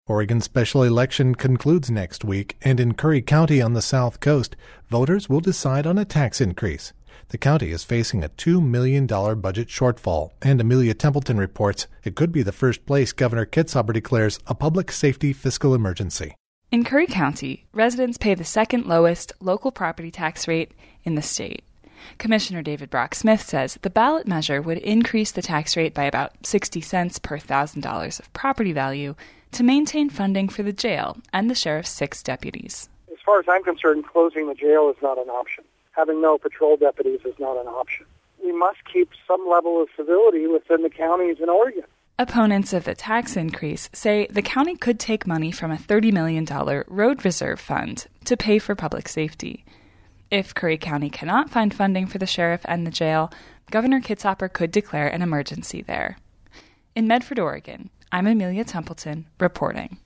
Oregon's special election concludes next week, and in Curry County on the south coast, voters will decide on a tax increase. The county is facing a $2 million budget shortfall, and Amelia Templeton reports it could be the first place Governor Kitzhaber declares a public safety fiscal emergency. In Curry County, residents pay the second lowest local property tax rate in the state. Commissioner David Brock Smith says the ballot measure would increase the tax rate by about 60 cents per $1,000 of property value to maintain funding for the jail and the sheriff's 6 deputies. As far as I'm concerned, closing the jail is not an option. Having no patrol deputies is not an option. We must keep some level of civility within the counties in Oregon. Opponents of the tax increase say the county could take money from a $30 million road reserve fund to pay for public safety. If Curry County cannot find funding for the sheriff and the jail, Governor Kitzhaber could declare an emergency there. In Medford, Oregon, I'm Amelia Templeton, reporting.